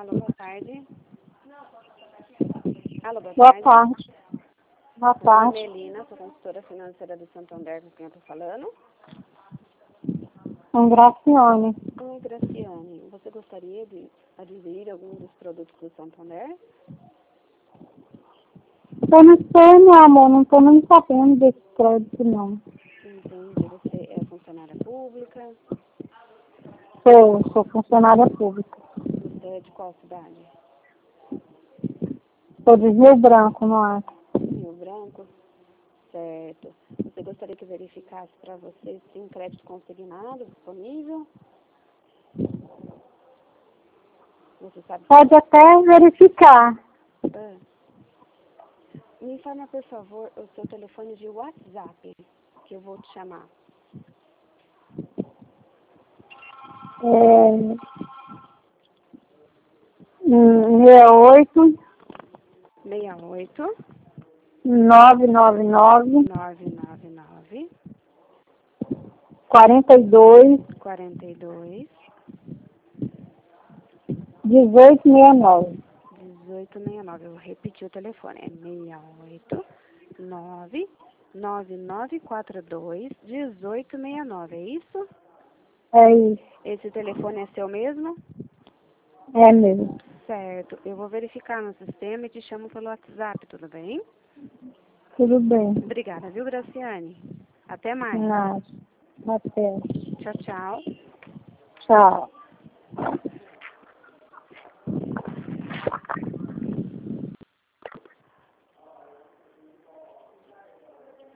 Alô, boa tarde. Alô, boa Boa tarde. tarde. Boa Meu nome tarde. é Elina, sou consultora financeira do Santander, com quem eu estou falando. Graciane. Oi, Graciane. Você gostaria de adquirir algum dos produtos do Santander? Eu não sei, meu amor, não estou nem sabendo desse crédito, não. Entendi. Você é funcionária pública? Sou funcionária pública. Você é de qual cidade? Sou de Rio Branco, no Acre. Rio Branco? Certo. Você gostaria que verificasse para você se tem um crédito consignado disponível? Você sabe? Pode até verificar. Ah. Me informa, por favor, o seu telefone de WhatsApp, que eu vou te chamar. 68 68 999 999 42 42 1869. 1869. Eu vou repetir o telefone. É 68 99942 1869. É isso? É isso. Esse telefone é seu mesmo? É mesmo. Certo. Eu vou verificar no sistema e te chamo pelo WhatsApp, tudo bem? Tudo bem. Obrigada, viu, Graciane? Até mais. Nada. Até. Tchau, tchau. Tchau.